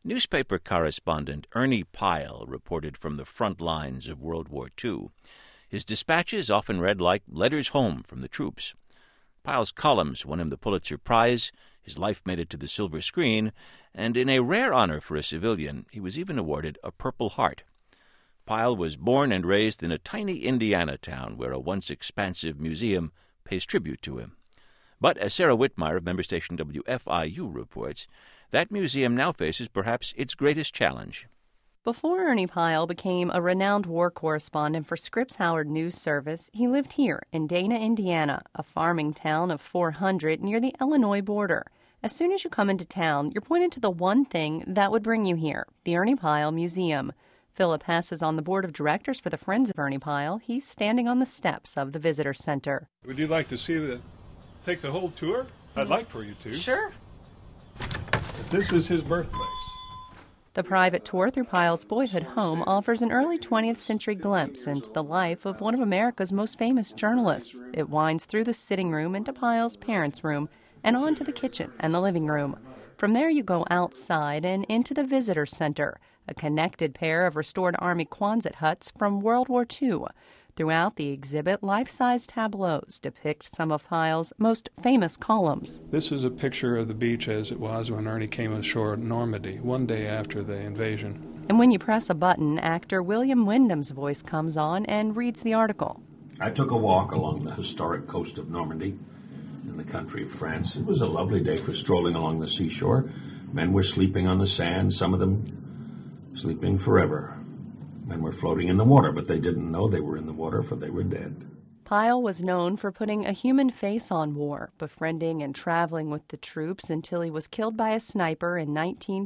Newspaper correspondent Ernie Pyle reported from the front lines of World War II. His dispatches often read like letters home from the troops. Pyle's columns won him the Pulitzer Prize, his life made it to the silver screen, and in a rare honor for a civilian, he was even awarded a Purple Heart. Pyle was born and raised in a tiny Indiana town where a once expansive museum pays tribute to him. But as Sarah Whitmire of member station WFIU reports, that museum now faces perhaps its greatest challenge. Before Ernie Pyle became a renowned war correspondent for Scripps Howard News Service, he lived here in Dana, Indiana, a farming town of 400 near the Illinois border. As soon as you come into town, you're pointed to the one thing that would bring you here, the Ernie Pyle Museum. Philip Hess is on the board of directors for the Friends of Ernie Pyle. He's standing on the steps of the visitor center. Would you like to take the whole tour? I'd like for you to. Sure. But this is his birthplace. The private tour through Pyle's boyhood home offers an early 20th century glimpse into the life of one of America's most famous journalists. It winds through the sitting room into Pyle's parents' room and on to the kitchen and the living room. From there you go outside and into the visitor center, a connected pair of restored Army Quonset huts from World War II. Throughout the exhibit, life-size tableaus depict some of Pyle's most famous columns. This is a picture of the beach as it was when Ernie came ashore at Normandy, one day after the invasion. And when you press a button, actor William Wyndham's voice comes on and reads the article. I took a walk along the historic coast of Normandy in the country of France. It was a lovely day for strolling along the seashore. Men were sleeping on the sand, some of them sleeping forever. Men were floating in the water, but they didn't know they were in the water, for they were dead. Pyle was known for putting a human face on war, befriending and traveling with the troops until he was killed by a sniper in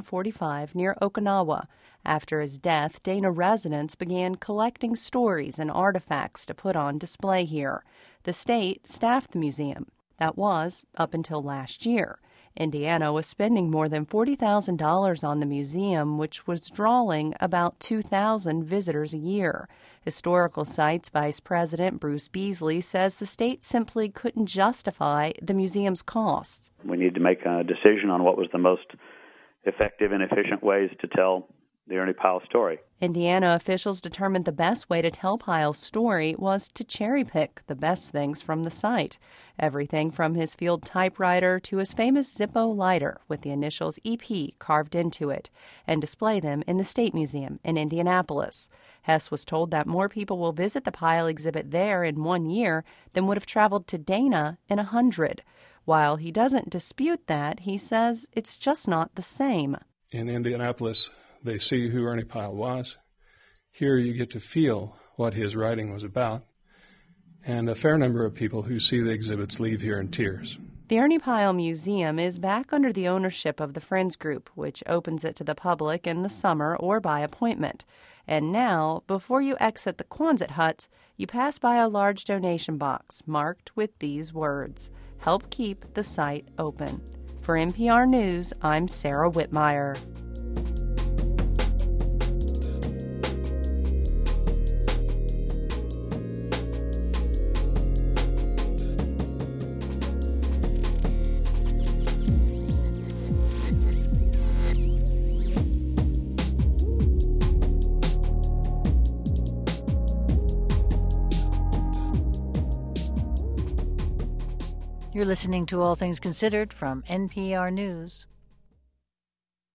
1945 near Okinawa. After his death, Dana residents began collecting stories and artifacts to put on display here. The state staffed the museum. That was up until last year. Indiana was spending more than $40,000 on the museum, which was drawing about 2,000 visitors a year. Historical Sites Vice President Bruce Beasley says the state simply couldn't justify the museum's costs. We need to make a decision on what was the most effective and efficient ways to tell the Ernie Pyle story. Indiana officials determined the best way to tell Pyle's story was to cherry-pick the best things from the site. Everything from his field typewriter to his famous Zippo lighter with the initials EP carved into it, and display them in the State Museum in Indianapolis. Hess was told that more people will visit the Pyle exhibit there in 1 year than would have traveled to Dana in 100. While he doesn't dispute that, he says it's just not the same. In Indianapolis, they see who Ernie Pyle was. Here you get to feel what his writing was about. And a fair number of people who see the exhibits leave here in tears. The Ernie Pyle Museum is back under the ownership of the Friends Group, which opens it to the public in the summer or by appointment. And now, before you exit the Quonset huts, you pass by a large donation box marked with these words, "Help keep the site open." For NPR News, I'm Sarah Whitmire. You're listening to All Things Considered from NPR News.